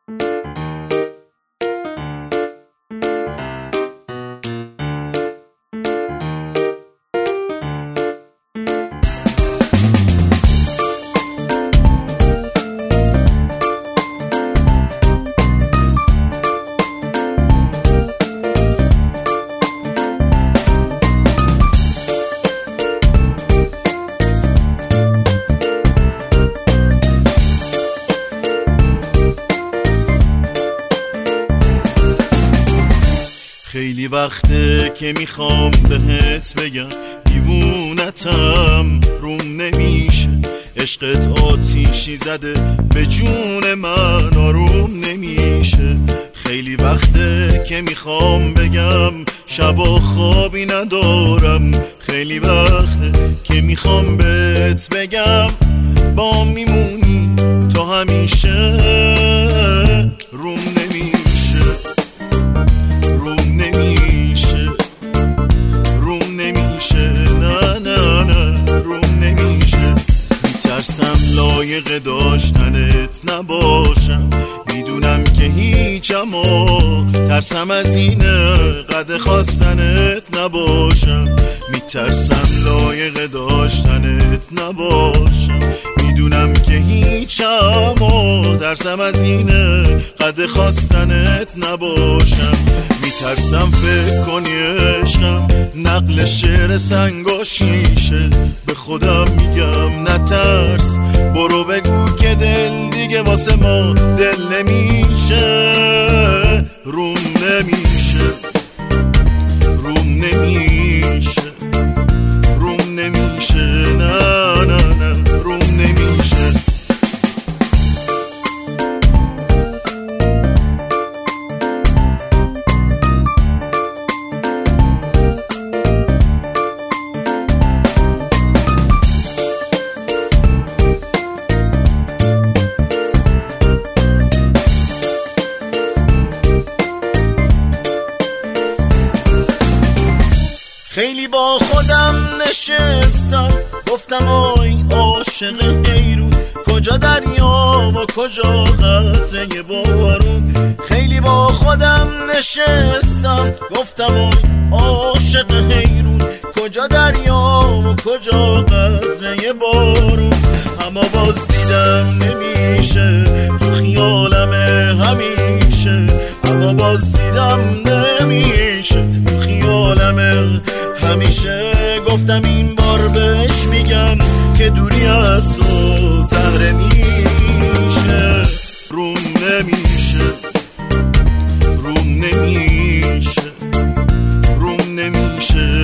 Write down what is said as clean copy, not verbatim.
خیلی وقته که میخوام بهت بگم دیوونتم روم نمیشه، عشقت آتیشی زده به جون من آروم نمیشه. خیلی وقته که میخوام بگم شبا خوابی ندارم، خیلی وقته که میخوام بهت بگم با میمونی تو همیشه. روم نمیشه، روم نمیشه، روم نمیشه، نه نه نه روم نمیشه. میترسم لایق داشتنت نباشم، میدونم که هیچم ترسم از اینه قد خواستنت نباشم. میترسم لایق داشتنت نباشم، میدونم که هیچم ترسم از اینه قد خواستنت نباشم. میترسم فکر کنی عشقم نقل شعر سنگ و شیشه، به خودم میگم نترس برو بگو که دل دیگه واسه ما دل نمیشه. روم نمیشه، روم نمیشه، روم نمیشه، نه نه نه روم نمیشه. خیلی با خودم نشستم گفتم آی عاشق حیرون، کجا دریا و کجا قطره بارون. خیلی با خودم نشستم گفتم آی عاشق حیرون، کجا دریا و کجا قطره بارون. اما باز دیدم نمیشه تو خیالمه همیشه، اما باز دیدم نمیشه تو خیالمه همیشه. گفتم این بار بهش میگم که دوری از تو زهر میشه. روم نمیشه، روم نمیشه، روم نمیشه،